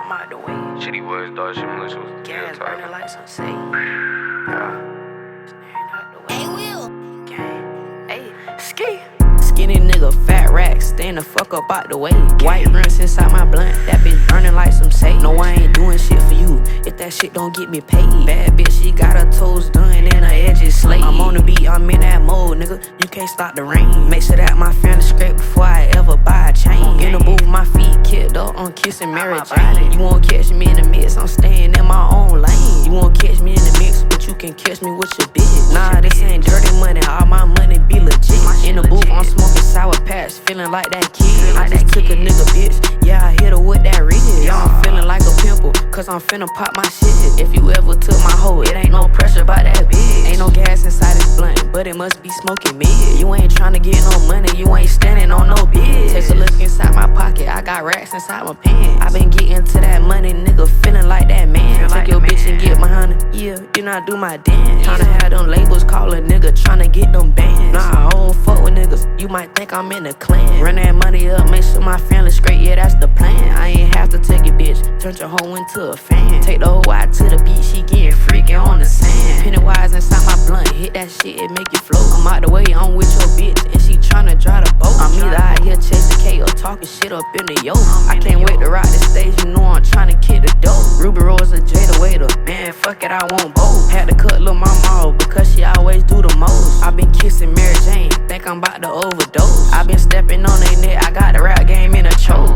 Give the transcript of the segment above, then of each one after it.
I'm out the way. Shitty was, dog. Shit, militia was the Gas type. burning like some safe. Yeah. Staring out the way. Hey, Will. Gang. Hey, ski. Skinny nigga, fat rack, stand the fuck up out the way. White rims inside my blunt, that bitch burning like some sage. No, I ain't doing shit for you if that shit don't get me paid. Bad bitch, she got her toes done and her edges slayed. I'm on the beat, I'm in that mode, nigga. You can't stop the rain. Make sure that my family straight before I ever buy a chain. In the booth, my feet kicked up on kissing Mary Jane. You won't catch me in the mix, I'm staying in my own lane. You won't catch me in the mix, but you can catch me with your bitch. Nah, this ain't dirty money, all my money be legit. In the booth, I'm smoking Sour Patch, feeling like that kid. I just took a nigga bitch, yeah, I hit her with that rig. Yeah, I'm feeling like a pimple, cause I'm finna pop my shit. If you ever took my hoe, it ain't no pressure about that bitch. Ain't no gas inside this blunt, but it must be smoking mid. You ain't tryna get no money, you ain't standing on no bitch. Take a look inside my pocket, I got racks inside my pants. I been getting to that money, nigga, feeling like that man. Take your bitch and get behind her, yeah, you not do my dance. Tryna have them labels call a nigga, tryna get them bands. Nah, I don't fuck with niggas, you might think I'm in the clan. Run that money up, make sure my family straight, yeah, that's the plan. I ain't have to take it, bitch, turn your hoe into a fan. Take the hoe out to the beach, she getting freaky on the sand. Pennywise inside my blunt, hit that shit, it make it float. I'm out the way, I'm with your bitch, and she tryna drive the boat. I'm either out here chasing K or talking shit up in the yo. I can't wait to ride the stage, you know I'm tryna kick the dope. Ruby Rose or Jada Waiter, man, fuck it, I want both. Had to cut lil' mama off, because she always do the most. I been kissing Mary Jane, think I'm about to overdose. I been stepping on they neck, I got the rap game in a choke.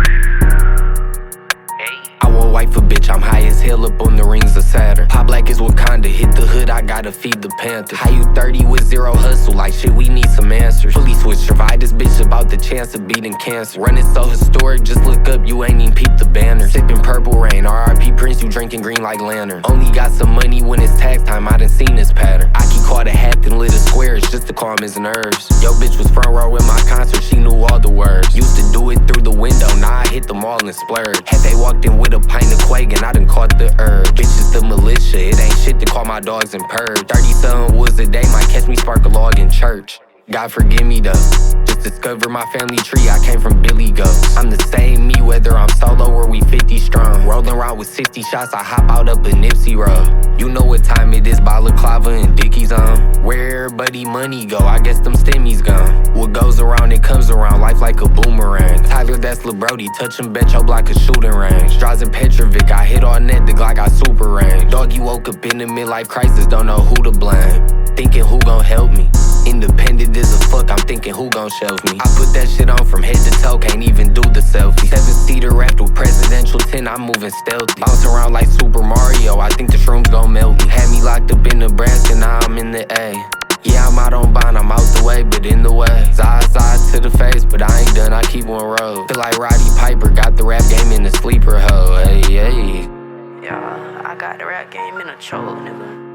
I won't wife a bitch, I'm high as hell up on the rings of Saturn. Pop black is Wakanda, hit the hood, I gotta feed the Panthers. How you 30 with zero hustle, like shit, we need some answers. Fully switch, survive this bitch about the chance of beating cancer. Running so historic, just look up, you ain't even peep the banner. Sipping purple rain, RIP Prince, you drinking green like lantern. Only got some money when it's tax time, I done seen this pattern. I keep caught a hat and lit a squares just to calm his nerves. Yo bitch was front row in my concert, she knew all the words. Used to do it through the window, now I hit them all and splurge. Had they walked in with a pint of Quake and I done caught the urge. Bitches the militia, it ain't shit to call my dogs and purge. 30-something woods a day might catch me spark a log in church. God forgive me though, just discover my family tree, I came from Billy Goats. I'm the same me whether I'm solo or we 50 strong. Rolling around with 60 shots, I hop out up a Nipsey Road. You know what time it is, balaclava and Dickies on. Where everybody money go, I guess them stimmies gone. What goes around, it comes around, life like a boomerang. Tyler, that's Lil Brody, touch him, bet your block a shooting range. Draws in Petrovic, I hit all net, the Glock got super range. Doggy woke up in the midlife crisis, don't know who to blame. Thinking who gon' help me. Independent as a fuck, I'm thinking who gon' shelve me. I put that shit on from head to toe, can't even do the selfie. 7-seater wrapped with presidential 10, I'm moving stealthy. Bounce around like Super Mario, I think the shrooms gon' melt me. Had me locked up in Nebraska, now I'm in the A. Yeah, I'm out on bond, I'm out the way, but in the way. Zai to the face, but I ain't done, I keep one road. Feel like Roddy Piper, got the rap game in the sleeper hoe. Hey, hey. Yeah, I got the rap game in a choke, nigga.